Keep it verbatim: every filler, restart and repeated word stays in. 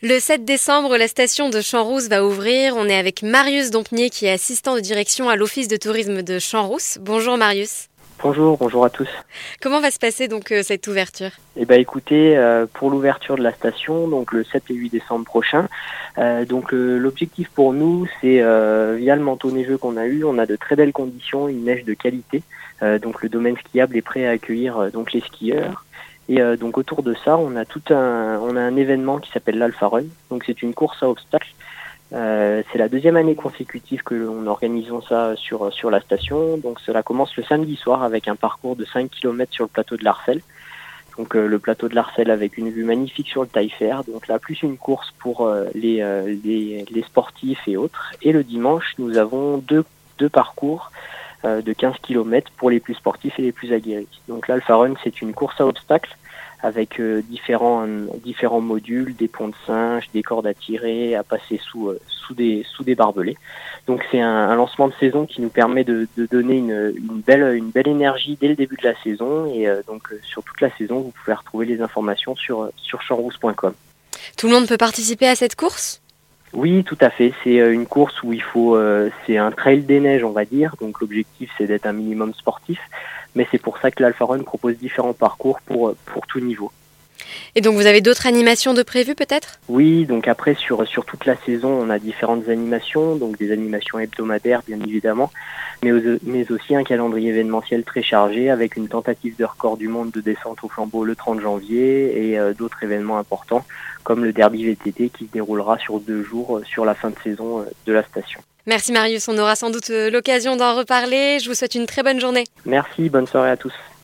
Le sept décembre, la station de Champs-Rousse va ouvrir. On est avec Marius Dompnier qui est assistant de direction à l'Office de tourisme de Champs-Rousse. Bonjour Marius. Bonjour, bonjour à tous. Comment va se passer donc euh, cette ouverture ? Eh ben écoutez, euh, pour l'ouverture de la station, donc le sept et huit décembre prochain, euh, donc euh, l'objectif pour nous, c'est euh, via le manteau neigeux qu'on a eu, on a de très belles conditions, une neige de qualité. Euh, donc le domaine skiable est prêt à accueillir euh, donc les skieurs. Et euh, donc autour de ça, on a tout un, on a un événement qui s'appelle l'Alpha Run. Donc c'est une course à obstacles. Euh, c'est la deuxième année consécutive que l'on organise ça sur sur la station. Donc cela commence le samedi soir avec un parcours de cinq kilomètres sur le plateau de l'Arcel. Donc euh, le plateau de l'Arcel avec une vue magnifique sur le Taillefer. Donc là, plus une course pour euh, les, euh, les les sportifs et autres. Et le dimanche, nous avons deux deux parcours euh, de quinze kilomètres pour les plus sportifs et les plus aguerris. Donc l'Alpha Run, c'est une course à obstacles avec euh, différents euh, différents modules, des ponts de singe, des cordes à tirer, à passer sous euh, sous des sous des barbelés. Donc c'est un, un lancement de saison qui nous permet de, de donner une, une belle une belle énergie dès le début de la saison et euh, donc euh, sur toute la saison, vous pouvez retrouver les informations sur sur champs-rousse point com. Tout le monde peut participer à cette course ? Oui, tout à fait. C'est une course où il faut, euh, c'est un trail des neiges, on va dire. Donc l'objectif, c'est d'être un minimum sportif. Mais c'est pour ça que l'Alpha Run propose différents parcours pour pour tout niveau. Et donc vous avez d'autres animations de prévues peut-être ? Oui, donc après sur sur toute la saison, on a différentes animations, donc des animations hebdomadaires bien évidemment, mais, mais aussi un calendrier événementiel très chargé avec une tentative de record du monde de descente au flambeau le trente janvier et euh, d'autres événements importants comme le derby V T T qui se déroulera sur deux jours euh, sur la fin de saison euh, de la station. Merci Marius, on aura sans doute l'occasion d'en reparler. Je vous souhaite une très bonne journée. Merci, bonne soirée à tous.